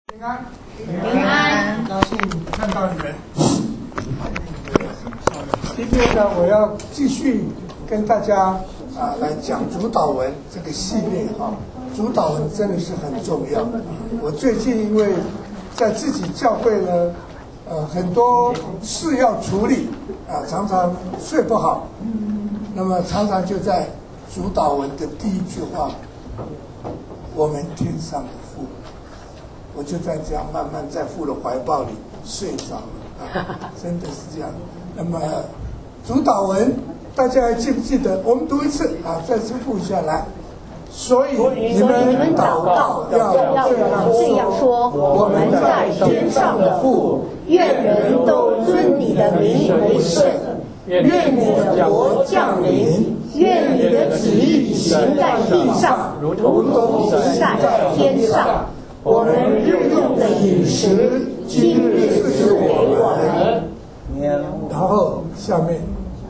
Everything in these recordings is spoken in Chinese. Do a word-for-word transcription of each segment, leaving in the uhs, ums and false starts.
平安， 平安， 高兴看到你们。今天呢，我要继续跟大家啊来讲主导文这个系列哈。主导文真的是很重要。我最近因为在自己教会呢，呃，很多事要处理啊，常常睡不好。那么常常就在主导文的第一句话，我们天上的父。我就在这样慢慢在父的怀抱里睡着了啊，真的是这样。那么主导文大家还记不记得？我们读一次啊，再次复一下来。所以你们祷告要这样说：我们在天上的父，愿人都尊你的名为圣，愿你的国降临，愿你的旨意行在地上，如同行在天上。我们日用的饮食，今日赐给我们。然后下面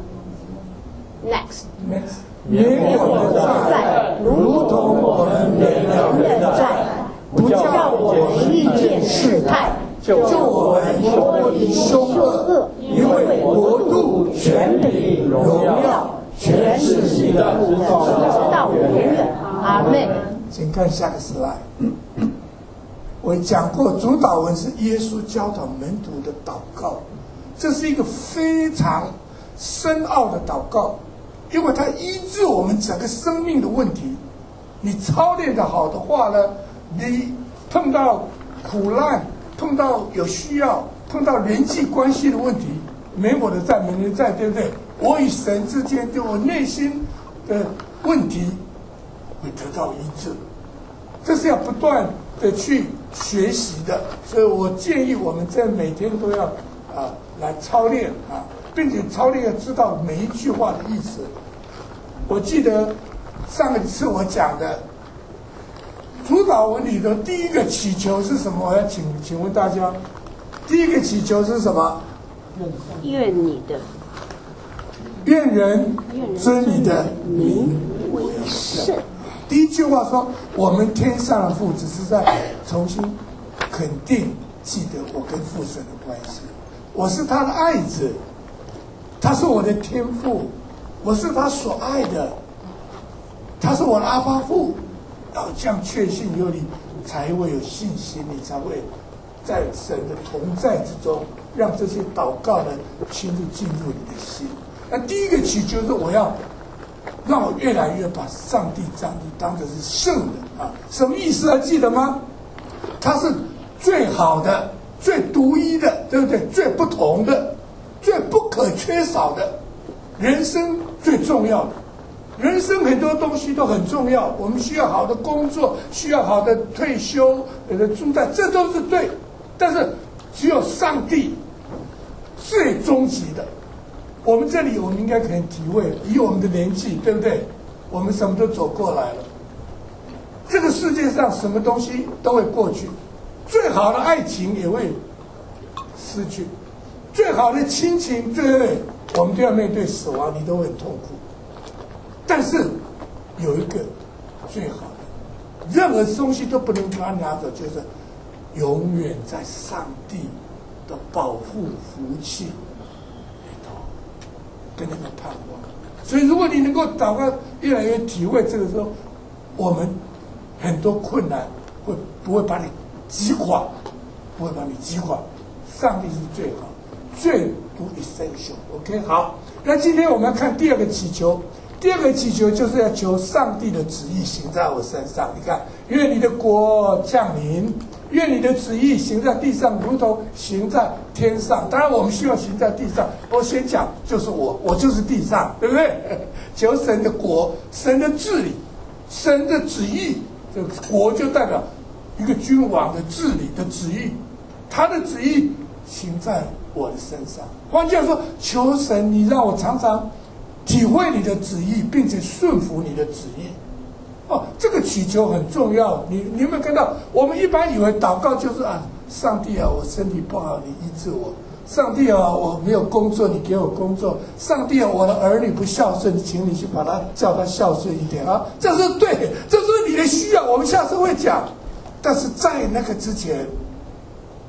，next next， 免我们的债，如同我们免了人的债，不叫我们遇见试探，救我们脱离凶恶，因为国度、权柄、荣耀，全是你的，直到永远。阿们。请看下个 slide。我讲过，主导文是耶稣教导门徒的祷告，这是一个非常深奥的祷告，因为它医治我们整个生命的问题。你操练的好的话呢，你碰到苦难，碰到有需要，碰到人际关系的问题，没我的债，没人债，对不对？我与神之间，就我内心的问题会得到医治，这是要不断的去学习的，所以我建议我们在每天都要啊来操练啊，并且操练要知道每一句话的意思。我记得上一次我讲的主导文里的第一个祈求是什么？我要请请问大家，第一个祈求是什么？ 愿你的愿人尊你的名为圣。第一句话说，我们天上的父，只是在重新肯定记得我跟父神的关系。我是他的爱子，他是我的天父，我是他所爱的，他是我的阿爸父。要这样确信以后，你才会有信心，你才会在神的同在之中，让这些祷告呢亲自进入你的心。那第一个祈求是我要让我越来越把上帝上帝当成是圣的啊，什么意思还记得吗？他是最好的、最独一的，对不对？最不同的、最不可缺少的，人生最重要的。人生很多东西都很重要，我们需要好的工作，需要好的退休，有的住在，这都是对。但是只有上帝最终极的。我们这里，我们应该可以体会，以我们的年纪，对不对？我们什么都走过来了。这个世界上什么东西都会过去，最好的爱情也会失去，最好的亲情，对不对？我们都要面对死亡，你都会很痛苦。但是有一个最好的，任何东西都不能把它拿走，就是永远在上帝的保护福气跟那个盼望。所以如果你能够祷告越来越体会这个时候，我们很多困难会不会把你击垮，不会把你击垮。上帝是最好，最不 essential。OK， 好，那今天我们要看第二个祈求。第二个祈求就是要求上帝的旨意行在我身上。你看，愿你的国降临，愿你的旨意行在地上，如同行在天上。当然，我们需要行在地上。我先讲，就是我，我就是地上，对不对？求神的国，神的治理，神的旨意。这个国就代表一个君王的治理的旨意，他的旨意行在我的身上。换句话说，求神，你让我常常体会你的旨意，并且顺服你的旨意。哦，这个祈求很重要。你你有没有看到？我们一般以为祷告就是啊，上帝啊，我身体不好，你医治我；上帝啊，我没有工作，你给我工作；上帝啊，我的儿女不孝顺，请你去把他叫他孝顺一点啊。这是对，这是你的需要。我们下次会讲。但是在那个之前，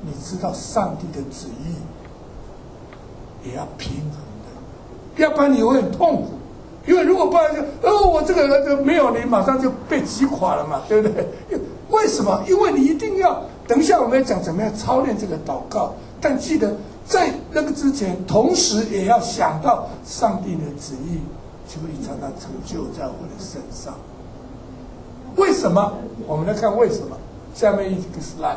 你知道上帝的旨意也要平衡的，要不然你会很痛苦。因为如果不然就哦，我这个人就没有你，马上就被击垮了嘛，对不对？为什么？因为你一定要，等一下我们要讲怎么样操练这个祷告，但记得在那个之前，同时也要想到上帝的旨意就会常常成就在我的身上。为什么？我们来看为什么。下面一个 slide，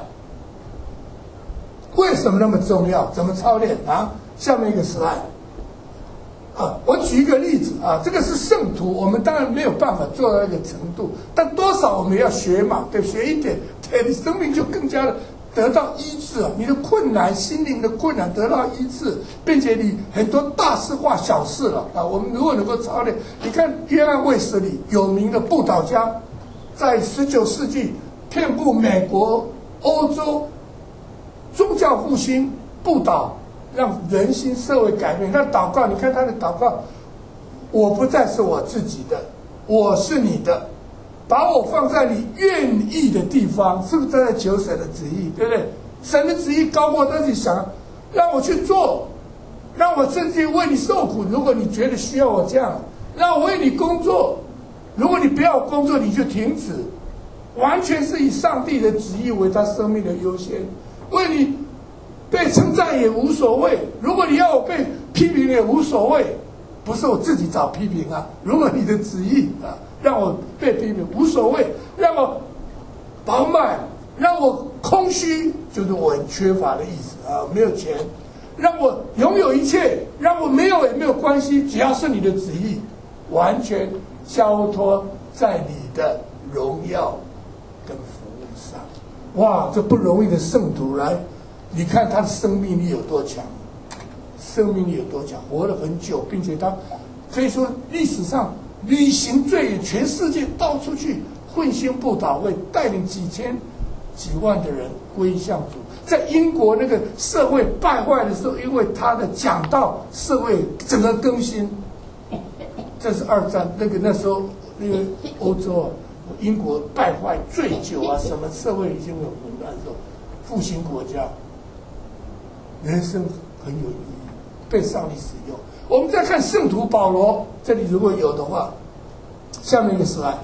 为什么那么重要？怎么操练啊？下面一个 slide。啊，我举一个例子啊，这个是圣徒，我们当然没有办法做到那个程度，但多少我们要学嘛，对，学一点，对，你生命就更加的得到医治啊，你的困难、心灵的困难得到医治，并且你很多大事化小事了啊。我们如果能够操练，你看约翰卫斯理有名的布道家，在十九世纪遍布美国、欧洲，宗教复兴布道。让人心社会改变。那祷告，你看他的祷告，我不再是我自己的，我是你的，把我放在你愿意的地方，是不是在求神的旨意？对不对？神的旨意高过自己想，让我去做，让我甚至为你受苦。如果你觉得需要我这样，让我为你工作。如果你不要工作，你就停止。完全是以上帝的旨意为他生命的优先，为你。被称赞也无所谓，如果你要我被批评也无所谓，不是我自己找批评啊。如果你的旨意啊让我被批评无所谓，让我饱满，让我空虚，就是我很缺乏的意思啊，没有钱，让我拥有一切，让我没有也没有关系，只要是你的旨意，完全交托在你的荣耀跟服务上。哇，这不容易的圣徒来。你看他的生命力有多强，生命力有多强，活了很久，并且他可以说历史上旅行最远，全世界到处去混兴布道会，带领几千几万的人归向主。在英国那个社会败坏的时候，因为他的讲道，社会整个更新。这是二战那个那时候那个欧洲啊，英国败坏醉酒啊，什么社会已经有混乱的时候，复兴国家。人生很有意义，被上帝使用。我们再看圣徒保罗，这里如果有的话，下面一个slide。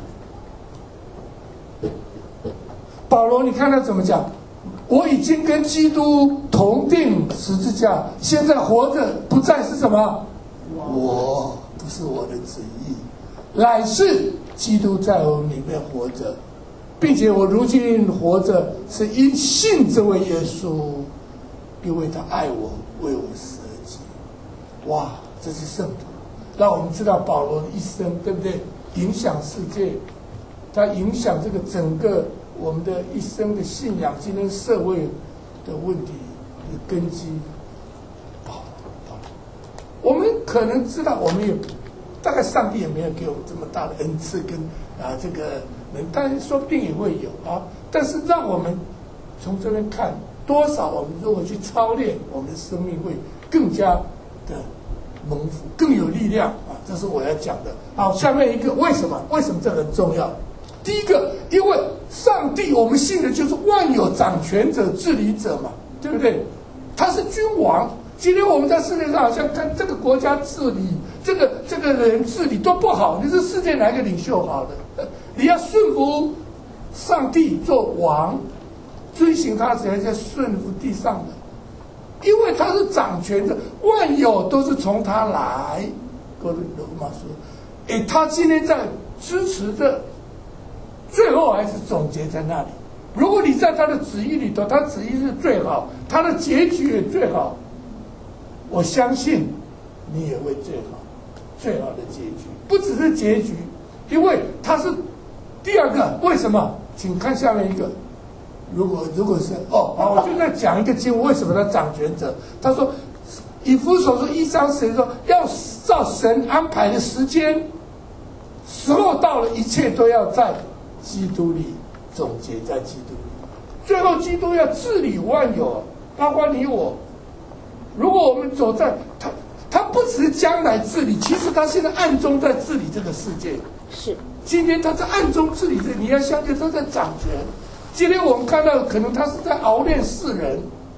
保罗，你看他怎么讲？我已经跟基督同定十字架，现在活着不再是什么？我不是我的旨意，乃是基督在我里面活着，并且我如今活着是因信这位耶稣。因为他爱我，为我舍己。哇，这是圣徒，让我们知道保罗的一生，对不对？影响世界，他影响这个整个我们的一生的信仰，今天社会的问题的根基。保罗，保罗，我们可能知道，我们也大概上帝也没有给我们这么大的恩赐跟啊这个人，但说不定也会有啊。但是让我们从这边看。多少我们如果去操练，我们的生命会更加的蒙福，更有力量啊！这是我要讲的。好，下面一个为什么？为什么这很重要？第一个，因为上帝，我们信的就是万有掌权者、治理者嘛，对不对？他是君王。今天我们在世界上好像看这个国家治理，这个这个人治理都不好。你是世界哪个领袖好的？你要顺服上帝做王。遵行他只要在顺服地上的，因为他是掌权者，万有都是从他来。哥罗马说，哎，他今天在支持着，最后还是总结在那里。如果你在他的旨意里头，他旨意是最好，他的结局也最好，我相信你也会最好，最好的结局，不只是结局，因为他是第二个。为什么？请看下面一个。如果如果是哦，好，我就在讲一个经文，为什么他掌权者？他说，以弗所书一章十说，要照神安排的时间，时候到了，一切都要在基督里总结在基督里。最后，基督要治理万有，包括你我。如果我们走在他，他不只是将来治理，其实他现在暗中在治理这个世界。 是， 今天他在暗中治理这，你要相信他在掌权。今天我们看到，可能他是在熬练世人，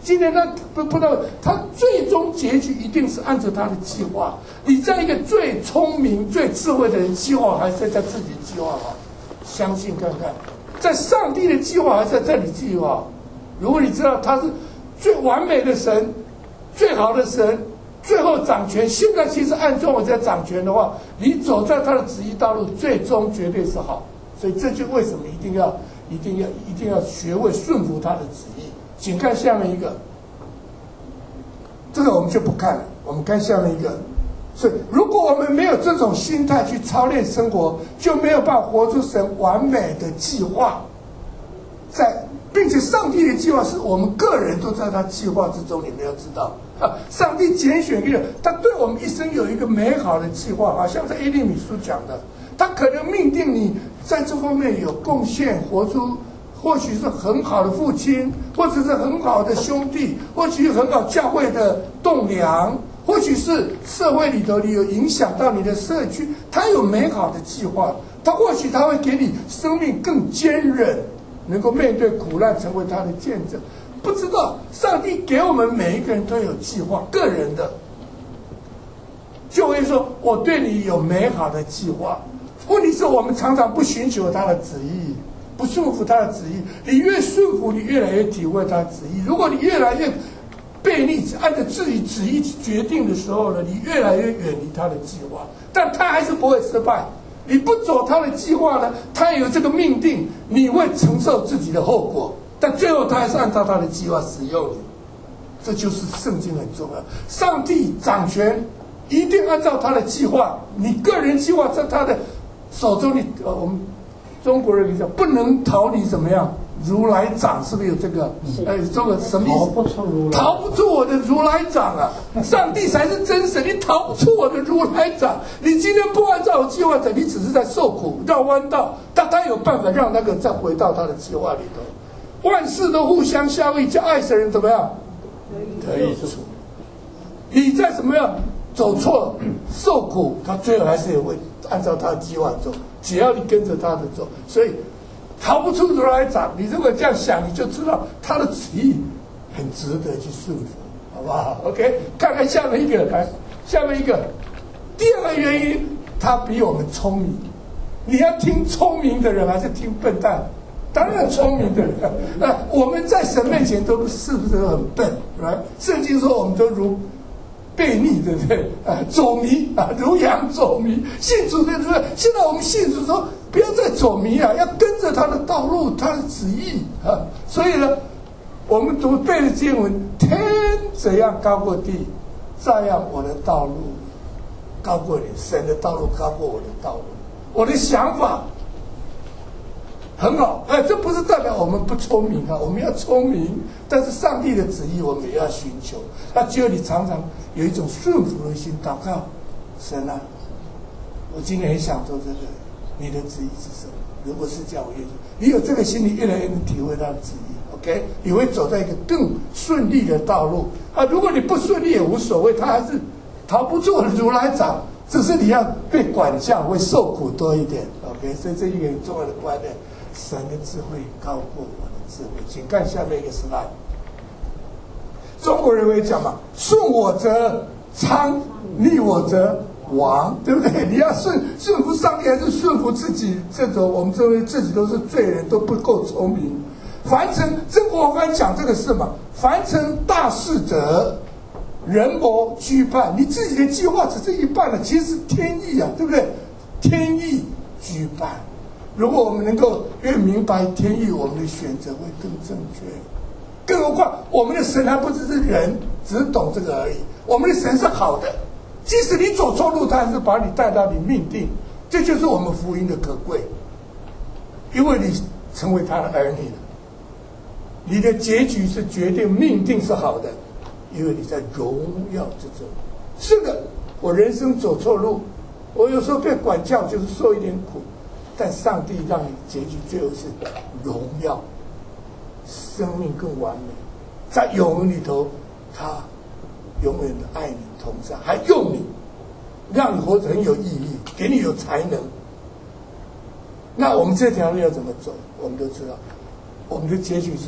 今天他不不知道，他最终结局一定是按照他的计划。你在一个最聪明、最智慧的人计划，还是在自己计划好？相信看看，在上帝的计划还是在你计划？如果你知道他是最完美的神、最好的神，最后掌权，现在其实暗中我在掌权的话，你走在他的旨意道路，最终绝对是好。所以这就为什么一定要、一定要、一定要学会顺服他的旨意。请看下面一个，这个我们就不看了，我们看下面一个。所以，如果我们没有这种心态去操练生活，就没有办法活出神完美的计划。在，并且上帝的计划是我们个人都在他计划之中，你们要知道啊，上帝拣选一个人，他对我们一生有一个美好的计划，好像在耶利米书讲的，他可能命定你在这方面有贡献，活出。或许是很好的父亲，或者是很好的兄弟，或许是很好教会的栋梁，或许是社会里头你有影响到你的社区，他有美好的计划，他或许他会给你生命更坚韧，能够面对苦难，成为他的见证。不知道上帝给我们每一个人都有计划，个人的，就会说我对你有美好的计划。问题是我们常常不寻求他的旨意。不顺服他的旨意，你越顺服，你越来越体会他的旨意。如果你越来越背逆，按照自己旨意决定的时候呢，你越来越远离他的计划，但他还是不会失败。你不走他的计划呢，他有这个命定，你会承受自己的后果，但最后他还是按照他的计划使用你。这就是圣经很重要，上帝掌权，一定按照他的计划，你个人计划在他的手中，你呃我们。中国人讲不能逃离怎么样？如来掌是不是有这个？哎，这个什么意思？逃不出如来，逃不出我的如来掌啊！上帝才是真神，你逃不出我的如来掌。你今天不按照我计划走，你只是在受苦、绕弯道。但他有办法让那个再回到他的计划里头。万事都互相效益，叫爱神人怎么样？得益处。你在怎么样走错、受苦，他最后还是也会按照他的计划走。只要你跟着他的走，所以逃不出如来掌。你如果这样想，你就知道他的旨意很值得去顺服，好不好 ？OK， 看看下面一个，来，下面一个，第二个原因，他比我们聪明。你要听聪明的人还是听笨蛋？当然聪明的人。那我们在神面前都是不是很笨？来，圣经说我们都如。悖逆，对不对？啊，走迷啊，如羊走迷。信主的人，现在我们信主说，不要再走迷啊，要跟着他的道路，他的旨意啊。所以呢，我们读背的经文，天怎样高过地，照样我的道路高过你，神的道路高过我的道路。我的想法很好，哎，这不是代表我们不聪明啊，我们要聪明，但是上帝的旨意我们也要寻求。那只有你常常有一种顺服的心，祷告，神啊，我今天很想做这个，你的旨意是什么？如果是这样，我愿意。你有这个心，你越来越能体会他的旨意 ，OK？ 你会走在一个更顺利的道路啊。如果你不顺利也无所谓，他还是逃不住如来掌，只是你要被管教，会受苦多一点 ，OK？ 所以这一个很重要的观念。神的智慧高过我的智慧，请看下面一个 slide。中国人会讲嘛，顺我则昌，逆我则亡，对不对？你要顺顺服上帝，还是顺服自己？这种我们认为自己都是罪人，都不够聪明。凡成曾国藩讲这个事嘛，凡成大事者，人谋居半。你自己的计划只是一半了，其实是天意啊，对不对？天意居半。如果我们能够越明白天意，我们的选择会更正确。更何况我们的神还不只是人，只懂这个而已。我们的神是好的，即使你走错路，他还是把你带到你命定。这就是我们福音的可贵，因为你成为他的儿女了。你的结局是决定命定是好的，因为你在荣耀之中。是的，我人生走错路，我有时候被管教，就是受一点苦。但上帝让你结局最后是荣耀，生命更完美，在永恒里头，他永远的爱你同在，还用你，让你活得很有意义，给你有才能。那我们这条路要怎么走？我们都知道，我们的结局是好，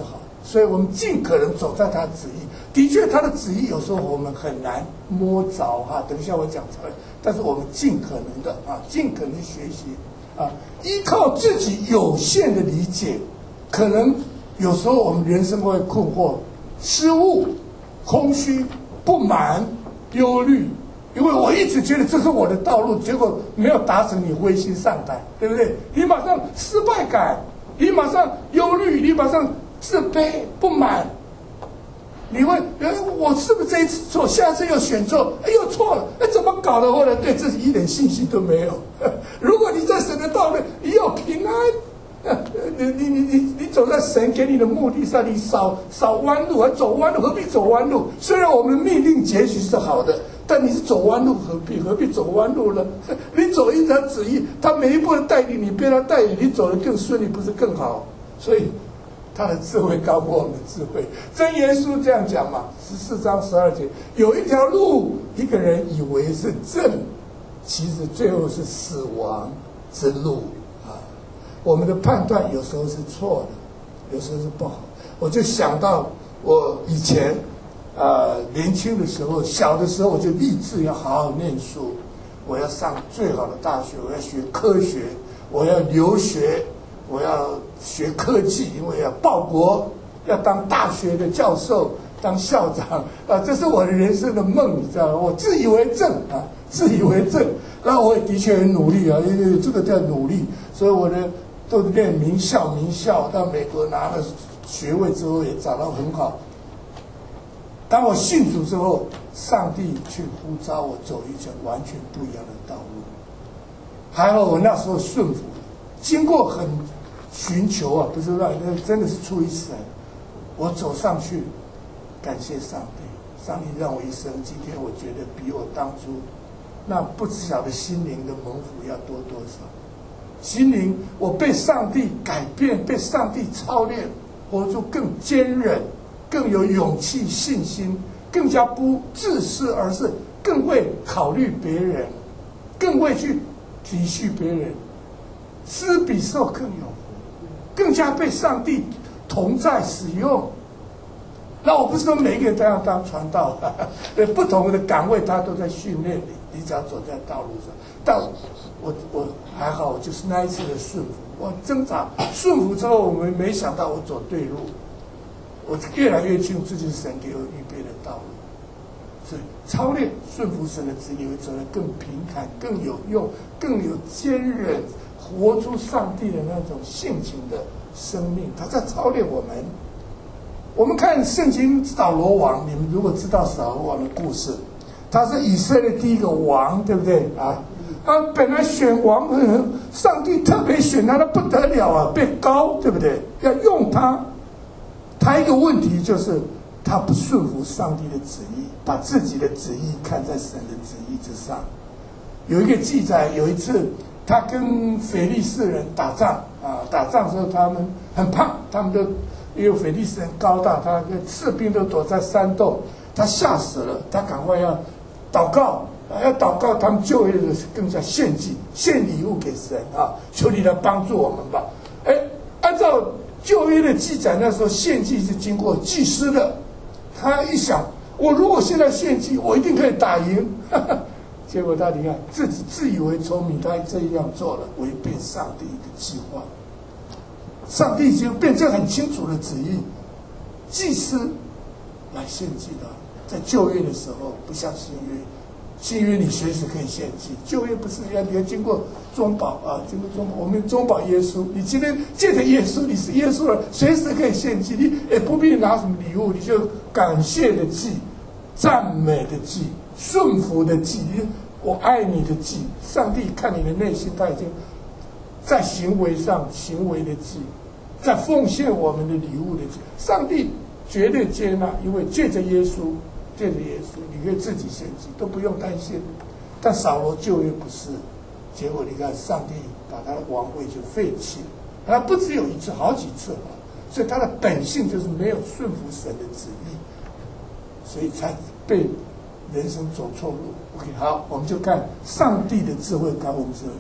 所以我们尽可能走在他的旨意。的确，他的旨意有时候我们很难摸着哈，等一下我讲出来。但是我们尽可能的啊，尽可能学习啊，依靠自己有限的理解，可能有时候我们人生会困惑、失误、空虚、不满、忧虑。因为我一直觉得这是我的道路，结果没有达成，你灰心丧胆，对不对？你马上失败感，你马上忧虑，你马上自卑不满，你会，哎，我是不是这一次错，下次又选错，哎，又错了，哎，怎么搞的？或者对自己一点信心都没有。如果你在神的道路，你有平安，你你你你你走在神给你的目的上，你少少弯路，还走弯路，何必走弯路？虽然我们的命令结局是好的。但你是走弯路，何必何必走弯路呢？你走一条旨意，他每一步的带领你，被他带领，你走得更顺利，不是更好？所以他的智慧高过我们的智慧。真耶稣这样讲嘛，十四章十二节，有一条路，一个人以为是正，其实最后是死亡之路啊！我们的判断有时候是错的，有时候是不好。我就想到我以前。呃，年轻的时候，小的时候我就立志要好好念书，我要上最好的大学，我要学科学，我要留学，我要学科技，因为要报国，要当大学的教授，当校长啊，这是我的人生的梦，你知道吗？我自以为正啊，自以为正，那我也的确很努力啊，因为这个叫努力，所以我的都念名校，名校到美国拿了学位之后也找到很好。当我信主之后，上帝却呼召我走一条完全不一样的道路。还好我那时候顺服，经过很寻求啊，不是让真的是出于神，我走上去，感谢上帝，上帝让我一生，今天我觉得比我当初那不晓得心灵的蒙福要多多少。心灵我被上帝改变，被上帝操练，活出更坚韧。更有勇气、信心，更加不自私，而是更会考虑别人，更会去体恤别人，施比受更有福，更加被上帝同在使用。那我不是说每一个人都要当传道，不同的岗位他都在训练你，你只要走在道路上。但我我还好，我就是那一次的顺服，我挣扎顺服之后，我们没想到我走对路。我越来越清楚这就是神给我预备的道路，所以操练顺服神的旨意，会走得更平坦、更有用、更有坚韧，活出上帝的那种性情的生命。他在操练我们。我们看圣经扫罗王，你们如果知道扫罗王的故事，他是以色列第一个王，对不对啊？他本来选王，上帝特别选他，他不得了啊，被高，对不对？要用他。他一个问题就是他不顺服上帝的旨意，把自己的旨意看在神的旨意之上。有一个记载，有一次他跟腓利士人打仗啊，打仗的时候他们很胖，他们都因为腓利士人高大，他的士兵都躲在山洞，他吓死了，他赶快要祷告，要祷告，他们就业的更加献祭，献礼物给神啊，求你来帮助我们吧。哎，按照旧约的记载，那时候献祭是经过祭司的。他一想，我如果现在献祭，我一定可以打赢。结果他你看自己自以为聪明，他这样做了，违背上帝的计划。上帝已经变成很清楚的旨意，祭司来献祭的。在旧约的时候，不像新约。新约你随时可以献祭，旧约不是要你要经过中保啊，经过中保，我们中保耶稣，你今天借着耶稣，你是耶稣了，随时可以献祭，你也不必拿什么礼物，你就感谢的祭，赞美的祭，顺服的祭，我爱你的祭。上帝看你的内心，他已经在行为上行为的祭，在奉献我们的礼物的祭，上帝绝对接纳，因为借着耶稣。借着耶稣，你可以自己献祭，都不用担心。但扫罗旧约不是，结果你看，上帝把他的王位就废弃了。他不只有一次，好几次啊！所以他的本性就是没有顺服神的旨意，所以才被人生走错路。OK， 好，我们就看上帝的智慧高我们智慧。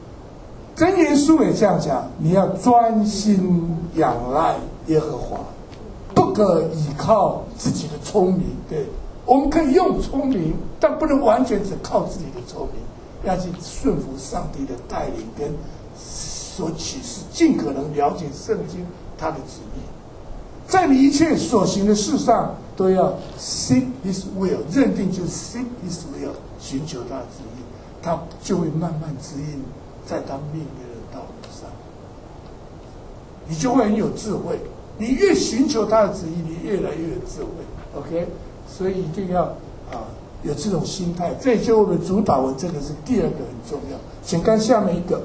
箴言书也这样讲：你要专心仰赖耶和华， 可依靠自己的聪明，对，我们可以用聪明，但不能完全只靠自己的聪明，要去顺服上帝的带领跟所启示，尽可能了解圣经他的旨意。在你一切所行的事上，都要 seek His will， 认定就是 seek His will， 寻求他的旨意，他就会慢慢指引在他命运的道路上，你就会很有智慧。你越寻求他的旨意，你越来越有智慧。OK， 所以一定要啊有这种心态。这也就我们主导文，这个是第二个很重要。请看下面一个，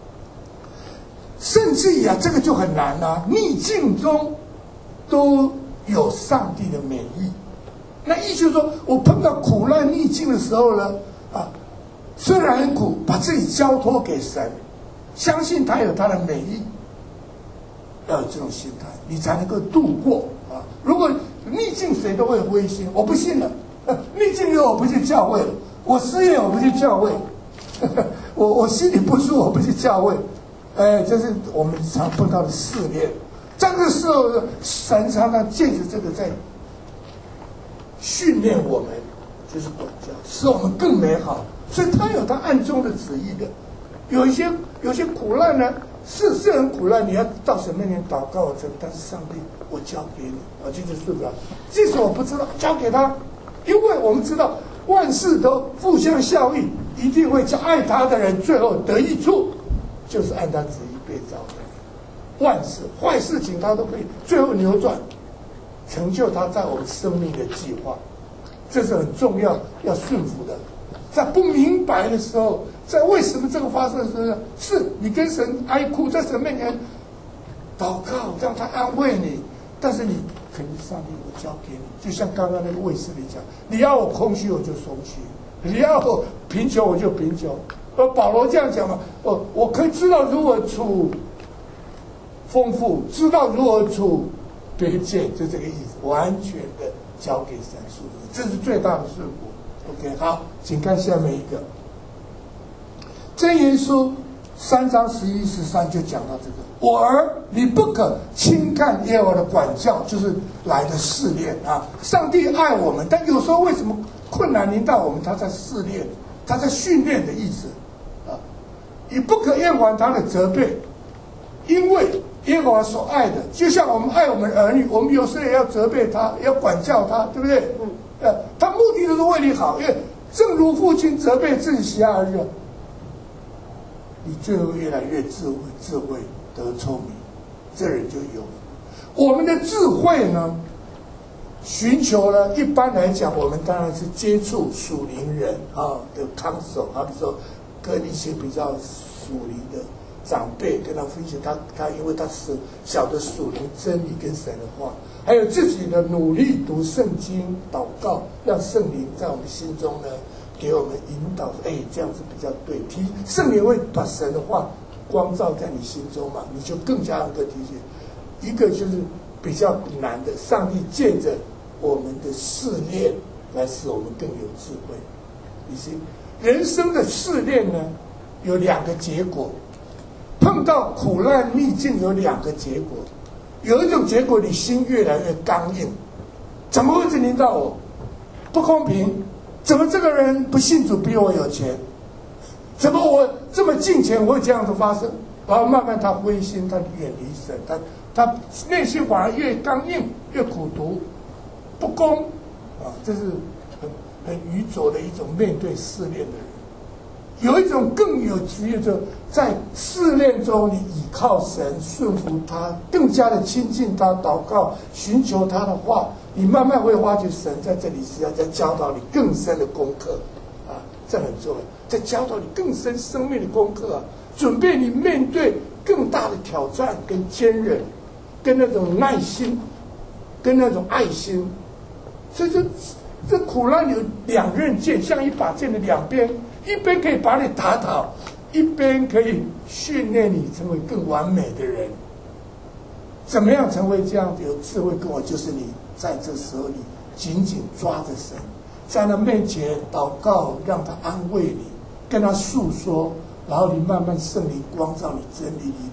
甚至啊，这个就很难啊，逆境中都有上帝的美意。那意思就是说，我碰到苦难逆境的时候呢，啊，虽然很苦，把自己交托给神，相信他有他的美意。要有这种心态，你才能够度过啊！如果逆境，谁都会灰心。我不信了，逆境有我不去教会了，我失业我不去教会，我我心里不舒服我不去教会。哎，这是我们常碰到的试炼。这个时候，神常常借着这个在训练我们，就是管教，使我们更美好。所以他有他暗中的旨意的。有一些有些苦难呢。是是很苦难，你要到神面前祷告着，但是上帝，我交给你，我就是睡不了。即使我不知道，交给他，因为我们知道万事都互相效益，一定会叫爱他的人最后得益处，就是按他旨意被造的人。万事坏事情他都可以最后扭转，成就他在我们生命的计划，这是很重要要顺服的。在不明白的时候，在为什么这个发生的时候，是你跟神哀哭，在神面前祷告，让他安慰你。但是你肯定上帝，我交给你，就像刚刚那个卫士里讲，你要我空虚，我就空虚；你要我贫穷，我就贫穷。而保罗这样讲嘛，我我可以知道如何处丰富，知道如何处卑贱，就这个意思，完全的交给神属灵，这是最大的顺服。OK， 好，请看下面一个。箴言书三章十一十三就讲到这个：我儿，你不可轻看耶和华的管教，就是来的试炼啊。上帝爱我们，但有时候为什么困难临到我们？他在试炼，他在训练的意思啊。你不可厌烦他的责备，因为耶和华所爱的，就像我们爱我们儿女，我们有时候也要责备他，要管教他，对不对？嗯。呃，他目的都是为你好，因为正如父亲责备自己喜爱儿子，你最后越来越智慧，智慧得聪明，这人就有了。我们的智慧呢，寻求呢，一般来讲，我们当然是接触属灵人啊的康手，好比说跟一些比较属灵的长辈跟他分享，他他因为他是晓得属灵真理跟神的话。还有自己的努力读圣经、祷告，让圣灵在我们心中呢，给我们引导。哎，这样子比较对。提圣灵会把神的话光照在你心中嘛，你就更加能够提醒。一个就是比较难的，上帝借着我们的试炼来使我们更有智慧。你是人生的试炼呢，有两个结果。碰到苦难逆境有两个结果。有一种结果，你心越来越刚硬，怎么会临到我？不公平！怎么这个人不信主比我有钱？怎么我这么敬虔会这样子发生？然后慢慢他灰心，他远离神，他他内心反而越刚硬，越苦毒，不公啊！这是很很愚拙的一种面对试炼的人。有一种更有职业，就在试炼中，你倚靠神，顺服他，更加的亲近他，祷告，寻求他的话，你慢慢会发觉神在这里是要在教导你更深的功课啊，这很重要，在教导你更深生命的功课啊，准备你面对更大的挑战，跟坚韧，跟那种耐心，跟那种爱心。所以这这苦难有两刃剑，像一把剑的两边。一边可以把你打倒，一边可以训练你成为更完美的人。怎么样成为这样有智慧跟我？就是你在这时候，你紧紧抓着神，在他面前祷告，让他安慰你，跟他诉说，然后你慢慢圣灵光照你真理，你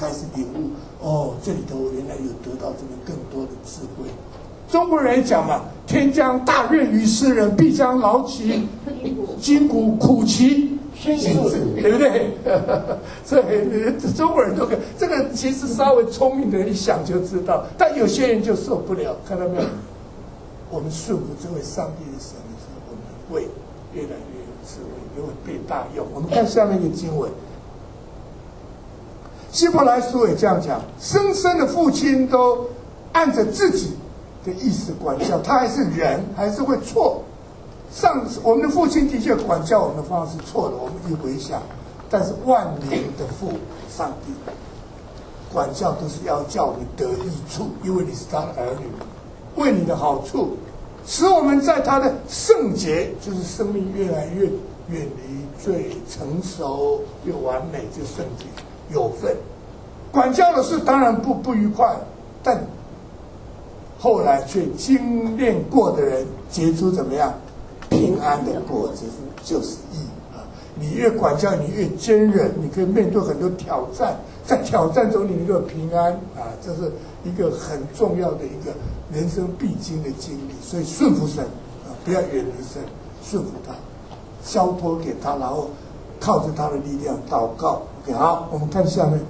开始领悟，哦，这里头我原来有得到这个更多的智慧。中国人也讲嘛，天将大任于斯人，必将劳其筋骨，苦其心志，对不对？所以中国人都可以，这个其实稍微聪明的人一想就知道，但有些人就受不了，看到没有？我们顺服这位上帝的神的时候，我们会越来越有智慧，也会被大用。我们看下面一个经文，希伯来书也这样讲：生生的父亲都按着自己的意思管教，他还是人，还是会错。上我们的父亲的确管教我们的方式错了，我们一回想，但是万灵的父上帝管教都是要叫我们得益处，因为你是他的儿女，为你的好处，使我们在他的圣洁，就是生命越来越远离罪，成熟越完美，就圣洁有份。管教的事当然不不愉快，但后来却精炼过的人结出怎么样平安的果子，就是义啊！你越管教，你越坚韧，你可以面对很多挑战，在挑战中你能够平安啊！这是一个很重要的一个人生必经的经历。所以顺服神啊，不要远离神，顺服他，交托给他，然后靠着他的力量祷告。OK， 好，我们看下面。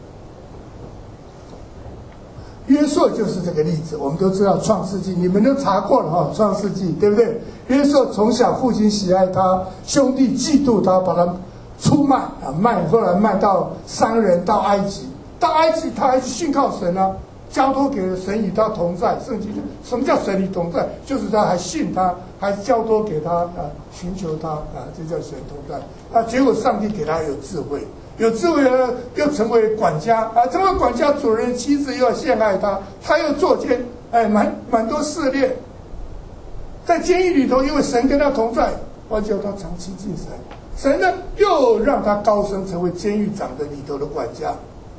约瑟就是这个例子，我们都知道创世纪，你们都查过了哈，创世纪对不对？约瑟从小父亲喜爱他，兄弟嫉妒他，把他出卖啊，卖后来卖到商人，到埃及，到埃及他还是信靠神啊，交托给了神与他同在。圣经什么叫神与同在？就是他还信他，还交托给他啊，寻求他啊，这叫神同在。啊，结果上帝给他有智慧。有智慧呢，又成为管家啊！成为管家，主人妻子又要陷害他，他又作奸，哎，蛮蛮多试炼。在监狱里头，因为神跟他同在，我叫他长期敬神。神呢，又让他高升，成为监狱长的里头的管家，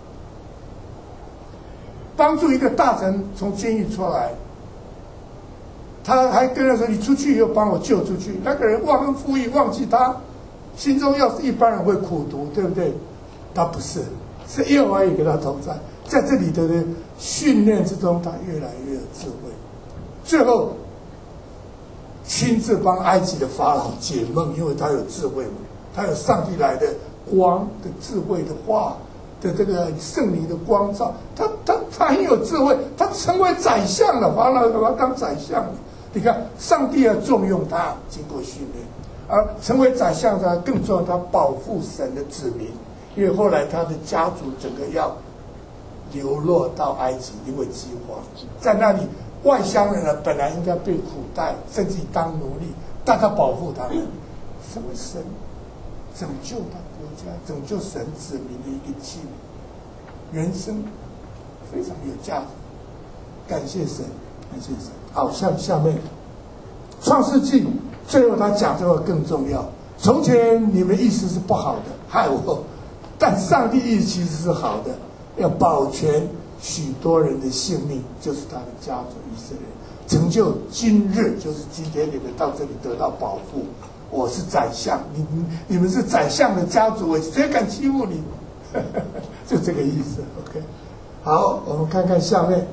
帮助一个大臣从监狱出来。他还跟他说：“你出去以后帮我救出去。”那个人忘恩负义，忘记他。心中要是一般人会苦读，对不对？他不是，是耶和华也跟他同在，在这里的训练之中，他越来越有智慧。最后，亲自帮埃及的法老解梦，因为他有智慧嘛，他有上帝来的光的智慧的话的这个圣灵的光照，他他他很有智慧，他成为宰相了，法老把他当宰相了。你看，上帝要重用他，经过训练。而成为宰相，他更重要，他保护神的子民，因为后来他的家族整个要流落到埃及，因为饥荒，在那里外乡人呢本来应该被苦待，甚至当奴隶，但他保护他们，成为神拯救他国家、拯救神子民的一个器皿，人生非常有价值。感谢神，感谢神。好，像下面创世纪。最后他讲这个更重要。从前你们意思是不好的，害我，但上帝意思其实是好的，要保全许多人的性命，就是他的家族以色列人，成就今日，就是今天你们到这里得到保护。我是宰相，你你们是宰相的家族，谁敢欺负你？就这个意思。OK， 好，我们看看下面。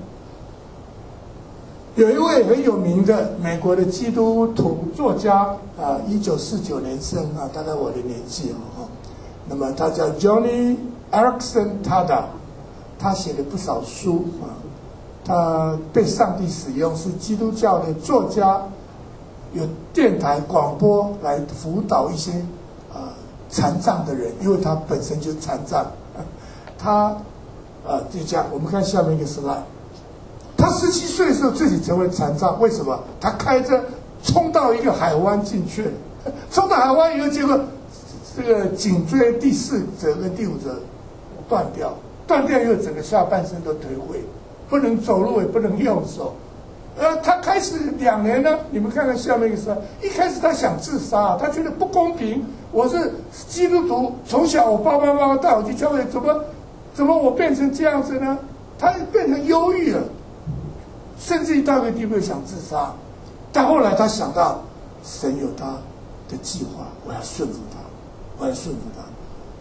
有一位很有名的美国的基督徒作家啊，一九四九年生啊，大概我的年纪哦。那么他叫 Johnny Erickson Tada， 他写了不少书啊，他被上帝使用，是基督教的作家，有电台广播来辅导一些啊残障的人，因为他本身就是残障。他啊就这样，我们看下面一个 slide。他十七岁的时候自己成为残障，为什么？他开车冲到一个海湾进去了，冲到海湾以后，结果这个颈椎第四折跟第五折断掉，断掉以后整个下半身都颓废，不能走路也不能用手。呃，他开始两年呢，你们看看下面一个事，一开始他想自杀，他觉得不公平，我是基督徒，从小我爸爸妈妈带我去教会，怎么怎么我变成这样子呢？他变成忧郁了。甚至于到一个地步想自杀，但后来他想到神有他的计划，我要顺服他，我要顺服他。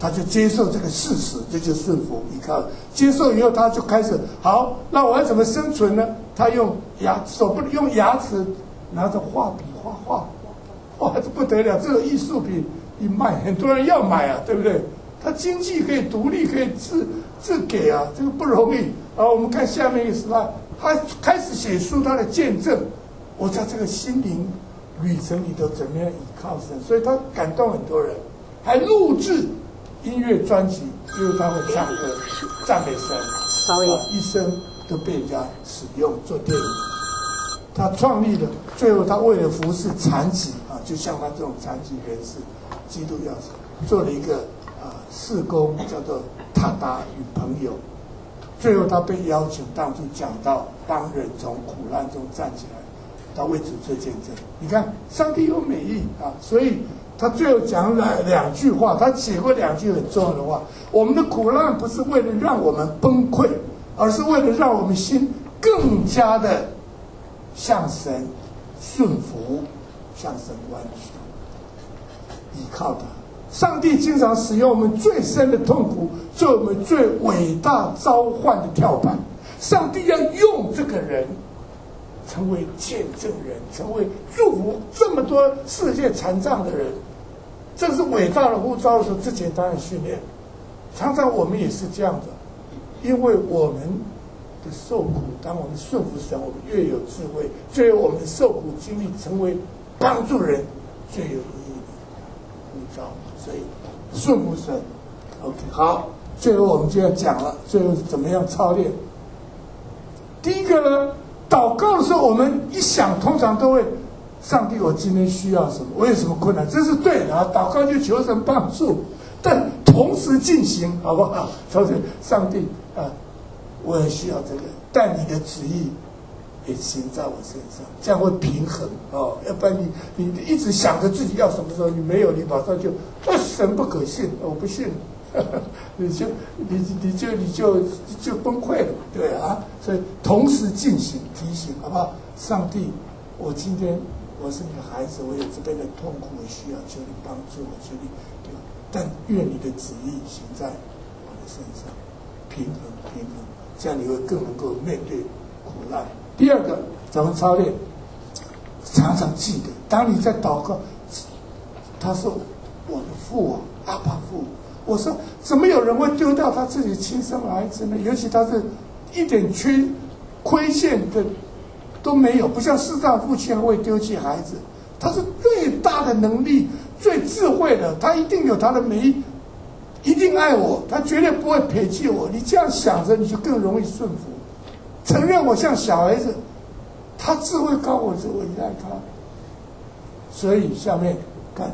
他就接受这个事实，这就顺服依靠。接受以后，他就开始好，那我要怎么生存呢？他用牙手不用牙齿，拿着画笔画画，哇，这不得了！这个艺术品一卖，很多人要买啊，对不对？他经济可以独立，可以自自给啊，这个不容易。啊，我们看下面一个 slide， 他开始写出他的见证，我在这个心灵旅程里头怎么样依靠神，所以他感动很多人，还录制音乐专辑，因为他会唱歌赞美神，啊，一生都被人家使用做电影。他创立了，最后他为了服侍残疾啊，就像他这种残疾人士，基督教做了一个啊事工，叫做塔达与朋友。最后他被邀请当初讲到帮人从苦难中站起来，他为主做见证。你看，上帝有美意啊，所以他最后讲了两句话，他写过两句很重要的话：我们的苦难不是为了让我们崩溃，而是为了让我们心更加的向神顺服，向神弯曲，依靠他。上帝经常使用我们最深的痛苦做我们最伟大召唤的跳板。上帝要用这个人成为见证人，成为祝福这么多世界残障的人，这是伟大的呼召的时候，之前当然训练。常常我们也是这样的，因为我们的受苦，当我们顺服神，我们越有智慧，最后我们的受苦经历成为帮助人最有意义的呼召。所以顺服神 ，OK， 好，最后我们就要讲了，最后怎么样操练？第一个呢，祷告的时候，我们一想，通常都会，上帝，我今天需要什么？我有什么困难？这是对的啊，祷告就求神帮助，但同时进行，好不好？同时，上帝啊，我也需要这个，但你的旨意也行在我身上，这样会平衡哦。要不然你你一直想着自己要什么时候，你没有，你马上就，哦，神不可信，我不信，呵呵你就你你就你就就崩溃了，对啊。所以同时进行提醒，好不好？上帝，我今天我是你的孩子，我有这边的痛苦，我需要求你帮助我，求你，对吧？但愿你的旨意行在我的身上，平衡平衡，这样你会更能够面对苦难。第二个，怎么操练？常常记得，当你在祷告，他说：“我的父啊，阿爸父。”我说：“怎么有人会丢掉他自己亲生儿子呢？尤其他是一点缺亏欠的都没有，不像世上父亲会丢弃孩子。他是最大的能力、最智慧的，他一定有他的美意，一定爱我，他绝对不会撇弃我。你这样想着，你就更容易顺服。”承认我像小孩子，他智慧高我，就我依赖他。所以下面看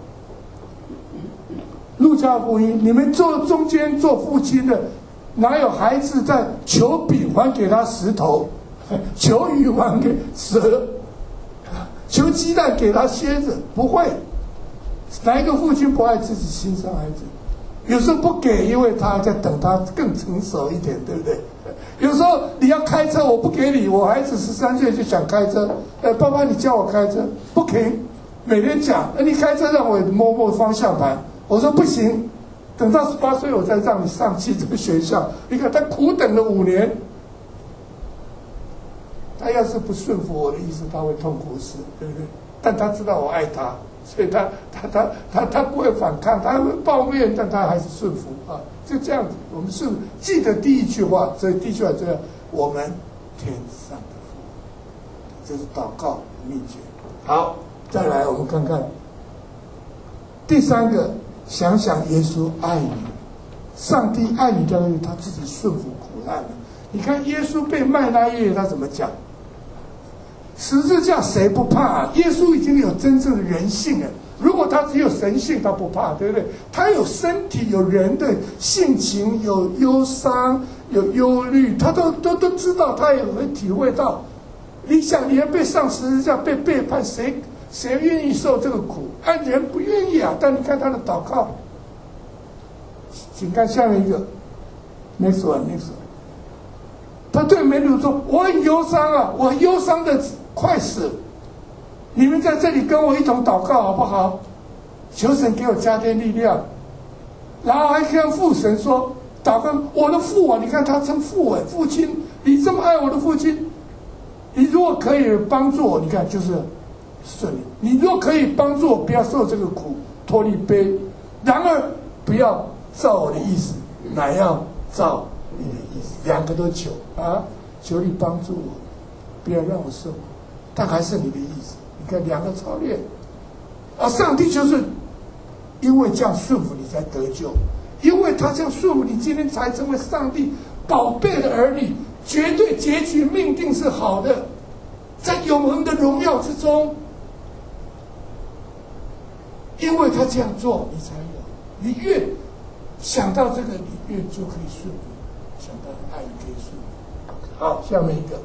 路加福音，你们做中间做父亲的，哪有孩子在求饼还给他石头，求鱼还给蛇，求鸡蛋给他蝎子？不会，哪一个父亲不爱自己亲生孩子？有时候不给，因为他在等他更成熟一点，对不对？有时候你要开车，我不给你，我孩子十三岁就想开车，呃，爸爸你教我开车，不停，每天讲，呃，你开车让我摸摸方向盘，我说不行，等到十八岁我再让你上汽车学校。你看他苦等了五年，他要是不顺服我的意思，他会痛苦死，对不对？但他知道我爱他，所以他他他他他不会反抗，他会抱怨，但他还是顺服啊。就这样子，我们是记得第一句话，所以第一句话这样，我们天上的父，这是祷告的秘诀。好，再来我们看看第三个，想想耶稣爱你，上帝爱你的，他自己顺服苦难了。你看耶稣被卖那夜，他怎么讲？十字架谁不怕啊？耶稣已经有真正的人性了。如果他只有神性，他不怕，对不对？他有身体，有人的性情，有忧伤，有忧虑，他都都都知道，他也会体会到。你想，你要被上十字架，被背叛，谁谁愿意受这个苦？啊，人不愿意啊。但你看他的祷告，请看下面一个 ，next one，next one。他对门徒说：“我很忧伤啊，我忧伤的快死。你们在这里跟我一同祷告好不好？求神给我加添力量。” 然后还跟父神说，祷告我的父啊，你看他称父哎，父亲，你这么爱我的父亲，你如果可以帮助我，你看就是顺利。你如果可以帮助我，不要受这个苦，脱离悲，然而不要照我的意思，乃要照你的意思。两个都求啊，求你帮助我，不要让我受苦，但还是你的意思。你看两个操练，啊，上帝就是因为这样顺服你才得救，因为他这样顺服你，今天才成为上帝宝贝的儿女，绝对结局命定是好的，在永恒的荣耀之中。因为他这样做，你才有。你越想到这个，你越就可以顺服；想到爱，你可以顺服。好，下面一个，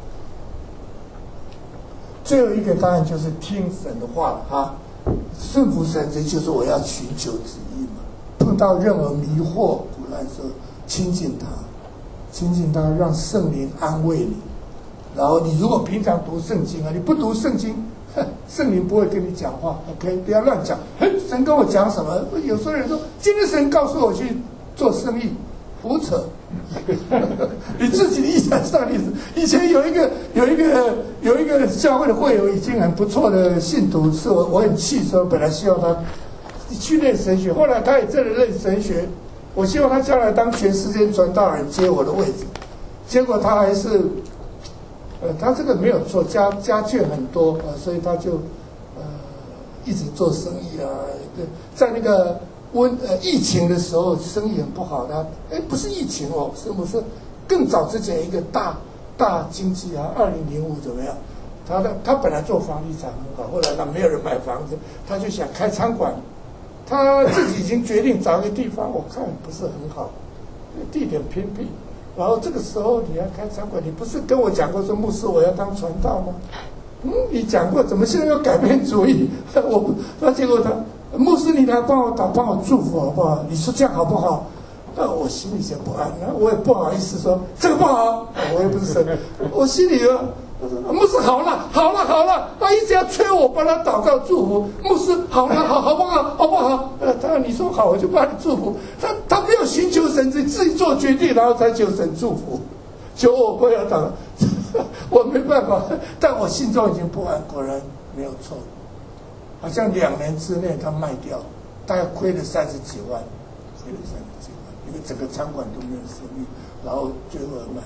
最后一个当然就是听神的话了哈。顺服神，这就是我要寻求旨意嘛。碰到任何迷惑、苦难的时候，亲近他，亲近他，让圣灵安慰你。然后你如果平常读圣经啊，你不读圣经，圣灵不会跟你讲话 ，OK， 不要乱讲。神跟我讲什么？有时候人说，今天神告诉我去做生意，胡扯。你自己的意想上例子。以前有一个有一个有一个教会的会友，已经很不错的信徒，是我我很气，说本来希望他去练神学，后来他也真的练神学。我希望他将来当全世界传道人，接我的位置。结果他还是。呃，他这个没有错，家家眷很多啊、呃，所以他就呃一直做生意啊。在那个温呃疫情的时候，生意很不好的。哎，不是疫情哦，是不是更早之前一个大大经济啊？二零零五怎么样？他的他本来做房地产很好，后来他没有人买房子，他就想开餐馆。他自己已经决定找一个地方，我看不是很好，地点偏僻。然后这个时候你要开餐馆，你不是跟我讲过说牧师我要当传道吗？嗯，你讲过，怎么现在又改变主意？我那结果他牧师，你来帮我祷，帮我祝福好不好？你说这样好不好？那我心里先不安，我也不好意思说这个不好，我也不是神，我心里啊，牧师好了，好了，好了，他一直要催我帮他祷告祝福。牧师好了，好好不好？好不好？呃，他你说好，我就帮你祝福。他他没有寻求神，自己做决定，然后才求神祝福。求我不要祷，我没办法，但我心中已经不安。果然没有错，好像两年之内他卖掉，大概亏了三十几万，亏了三十几万，因为整个餐馆都没有生意，然后最后卖。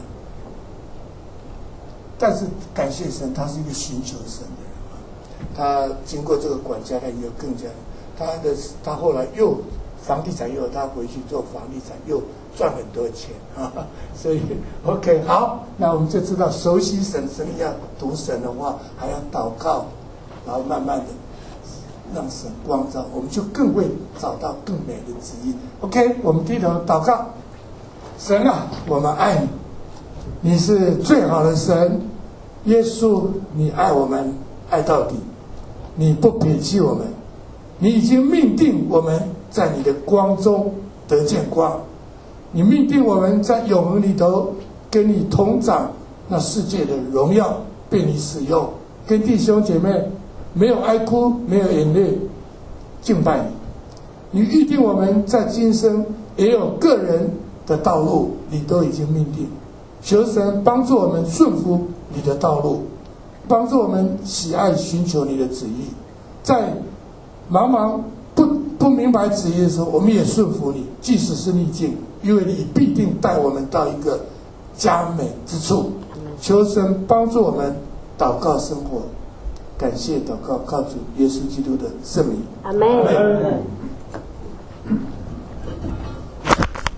但是感谢神，他是一个寻求神的人。他经过这个管家，他也有更加，他的他后来又房地产又他回去做房地产，又赚很多钱啊。所以 OK 好，那我们就知道熟悉神，神要读神的话，还要祷告，然后慢慢的让神光照，我们就更会找到更美的旨意。OK， 我们低头祷告，神啊，我们爱你。你是最好的神，耶稣，你爱我们爱到底，你不撇弃我们，你已经命定我们在你的光中得见光，你命定我们在永恒里头跟你同长那世界的荣耀，被你使用，跟弟兄姐妹没有哀哭，没有眼泪，敬拜你。你预定我们在今生也有个人的道路，你都已经命定。求神帮助我们顺服你的道路，帮助我们喜爱寻求你的旨意。在茫茫不不明白旨意的时候，我们也顺服你，即使是逆境，因为你必定带我们到一个佳美之处。求神帮助我们祷告生活，感谢祷告，靠主耶稣基督的圣名， 阿们。